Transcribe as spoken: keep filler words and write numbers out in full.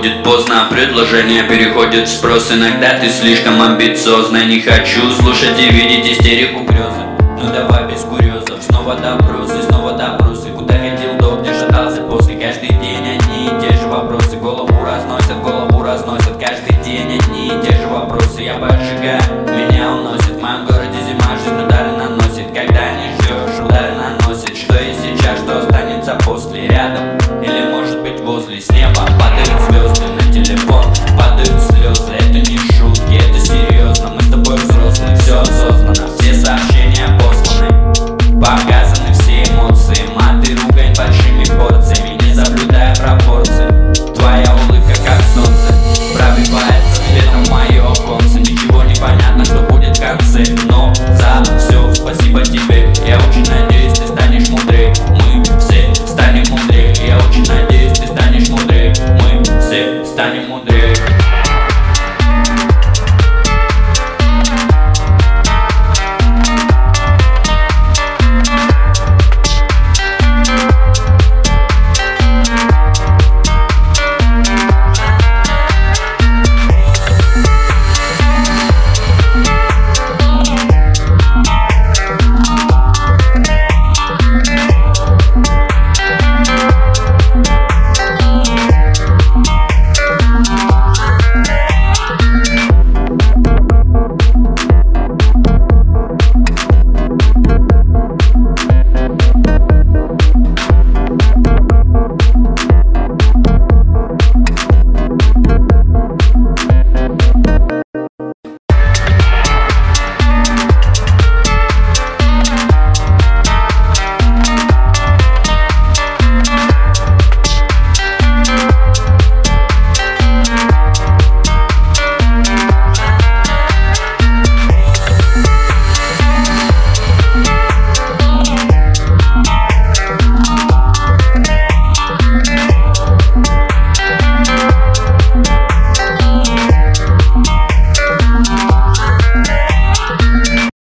будет поздно, предложение переходит в спрос. Иногда ты слишком амбициозно. Не хочу слушать и видеть истерику грезы. Ну давай без курьезов, снова допросы, снова допросы. Куда ходил до, где шатался после. Каждый день одни и те же вопросы. Голову разносят, голову разносят. Каждый день одни и те же вопросы. Я поджигаю, меня уносит в моем голове.